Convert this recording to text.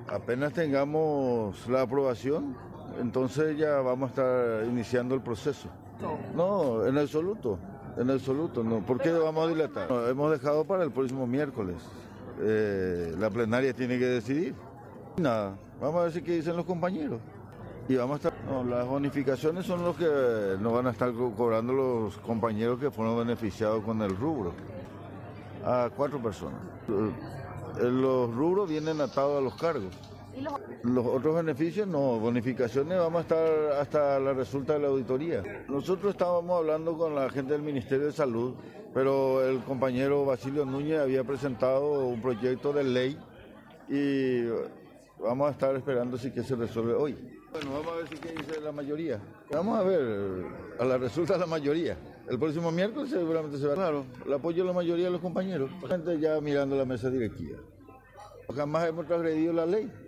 Apenas tengamos la aprobación, entonces ya vamos a estar iniciando el proceso. No, en absoluto, no. ¿Por qué vamos a dilatar? No, hemos dejado para el próximo miércoles. La plenaria tiene que decidir. Nada, vamos a ver qué dicen los compañeros. Y vamos a estar. No, las bonificaciones son los que nos van a estar cobrando los compañeros que fueron beneficiados con el rubro. A 4 personas. Los rubros vienen atados a los cargos. Los otros beneficios no, bonificaciones vamos a estar hasta la resulta de la auditoría. Nosotros estábamos hablando con la gente del Ministerio de Salud, pero el compañero Basilio Núñez había presentado un proyecto de ley y vamos a estar esperando si que se resuelve hoy. Bueno, vamos a ver si que dice la mayoría. Vamos a ver, a la resulta de la mayoría. El próximo miércoles seguramente se va. Claro, el apoyo de la mayoría de los compañeros. La gente ya mirando la mesa directiva. Jamás hemos transgredido la ley.